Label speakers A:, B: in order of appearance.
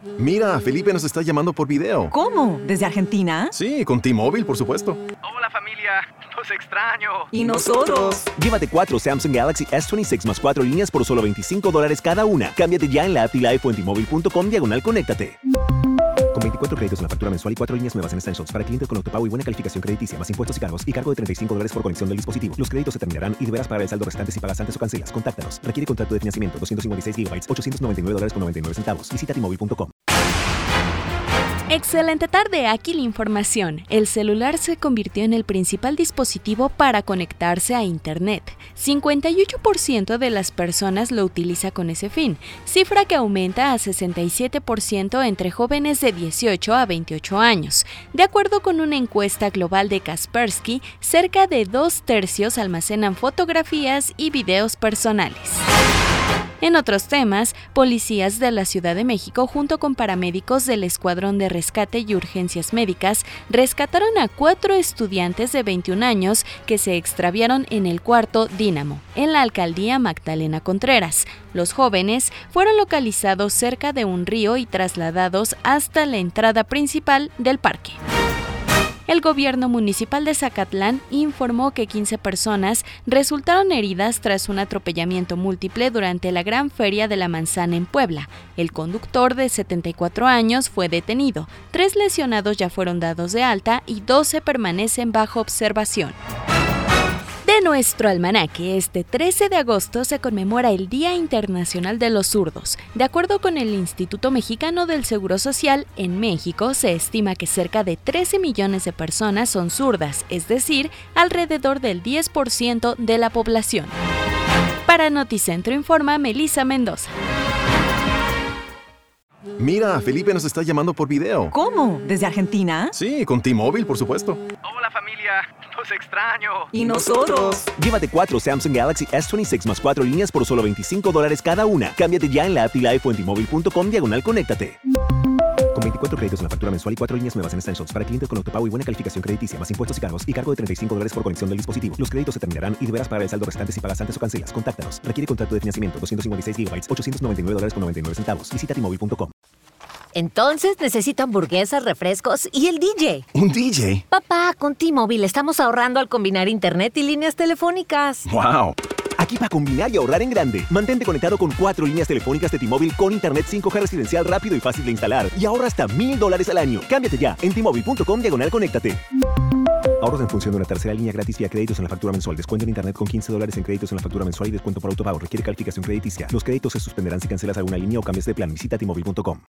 A: Mira, Felipe nos está llamando por video.
B: ¿Cómo? ¿Desde Argentina?
A: Sí, con T-Mobile, por supuesto.
C: Hola familia, los extraño.
B: ¿Y nosotros?
D: Llévate 4 Samsung Galaxy S26 más 4 líneas por solo $25 cada una. Cámbiate ya en la app y Live o en T-Mobile.com/conéctate. Con 24 créditos en la factura mensual y 4 líneas nuevas en Essentials para clientes con autopago y buena calificación crediticia, más impuestos y cargos, y cargo de $35 por conexión del dispositivo. Los créditos se terminarán y deberás pagar el saldo restante si pagas antes o cancelas. Contáctanos. Requiere contrato de financiamiento. 256 GB, $899.99. Visita T-Mobile.com.
E: Excelente tarde, aquí la información. El celular se convirtió en el principal dispositivo para conectarse a Internet. 58% de las personas lo utiliza con ese fin, cifra que aumenta a 67% entre jóvenes de 18 a 28 años. De acuerdo con una encuesta global de Kaspersky, cerca de 2/3 almacenan fotografías y videos personales. En otros temas, policías de la Ciudad de México junto con paramédicos del Escuadrón de Rescate y Urgencias Médicas rescataron a 4 estudiantes de 21 años que se extraviaron en el cuarto Dínamo, en la alcaldía Magdalena Contreras. Los jóvenes fueron localizados cerca de un río y trasladados hasta la entrada principal del parque. El gobierno municipal de Zacatlán informó que 15 personas resultaron heridas tras un atropellamiento múltiple durante la Gran Feria de la Manzana en Puebla. El conductor de 74 años fue detenido, 3 lesionados ya fueron dados de alta y 12 permanecen bajo observación. De nuestro almanaque, este 13 de agosto se conmemora el Día Internacional de los Zurdos. De acuerdo con el Instituto Mexicano del Seguro Social, en México se estima que cerca de 13 millones de personas son zurdas, es decir, alrededor del 10% de la población. Para Noticentro informa Melissa Mendoza.
A: Mira, Felipe nos está llamando por video.
B: ¿Cómo? ¿Desde Argentina?
A: Sí, con T-Mobile, por supuesto.
C: Hola familia, los extraño.
B: ¿Y nosotros?
D: Llévate 4 Samsung Galaxy S26 más 4 líneas por solo $25 cada una. Cámbiate ya en la app y Live o en T-Mobile.com/conéctate. Con 24 créditos en la factura mensual y 4 líneas nuevas en Essentials para clientes con autopago y buena calificación crediticia, más impuestos y cargos, y cargo de $35 por conexión del dispositivo. Los créditos se terminarán y deberás pagar el saldo restante si pagas antes o cancelas. Contáctanos. Requiere contrato de financiamiento. 256 GB, $899.99. Visita T-Mobile.com.
F: Entonces necesito hamburguesas, refrescos y el DJ.
A: ¿Un DJ?
F: Papá, con T-Mobile estamos ahorrando al combinar internet y líneas telefónicas.
A: ¡Wow!
D: Aquí para combinar y ahorrar en grande. Mantente conectado con 4 líneas telefónicas de T-Mobile con internet 5G residencial rápido y fácil de instalar. Y ahorra hasta $1,000 al año. Cámbiate ya en T-Mobile.com/conéctate. Ahorros en función de una tercera línea gratis vía créditos en la factura mensual. Descuento en internet con $15 en créditos en la factura mensual y descuento por autopago. Requiere calificación crediticia. Los créditos se suspenderán si cancelas alguna línea o cambias de plan. Visita T-Mobile.com.